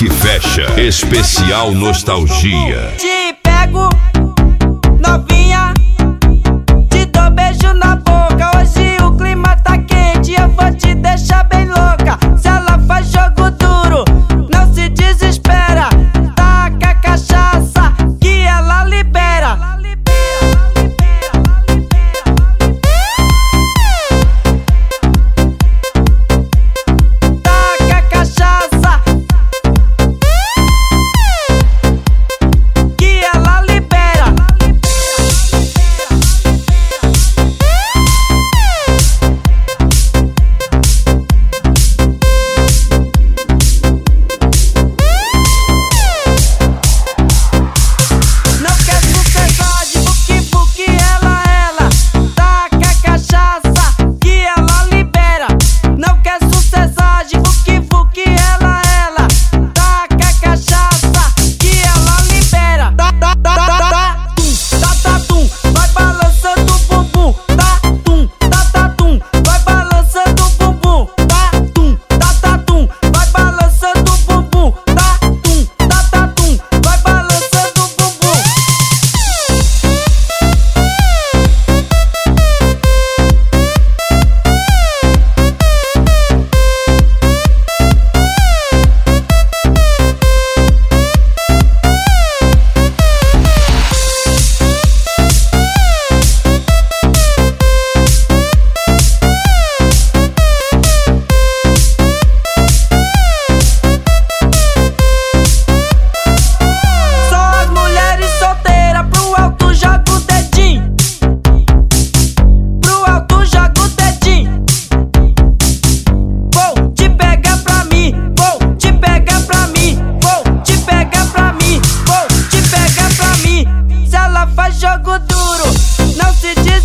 que fecha. Especial Nostalgia. Te pego, novinha, te dou beijo na boca. Hoje o clima tá quente, eu vou te deixar bem louca. Se ela faz jogo duro, não se desespera. Taca a cachaça que ela libera. Taca a cachaça que ela libera. Não quer sossegar de buque-buque, ela. Taca a cachaça que ela libera. Não quer sucessar de buque-buque, ela. Taca a cachaça que ela libera. Tum, vai balançando o bumbum. Tum, vai balançando o bumbum. Tum, vai balançando o bumbum. Tum, vai balançando o bumbum. Só as mulheres solteiras, pro alto joga o dedinho. Pro alto joga o dedinho. Vou te pegar pra mim, vou te pegar pra mim, vou te pegar pra mim, vou te pegar pra mim. Se ela faz jogo duro, não se diz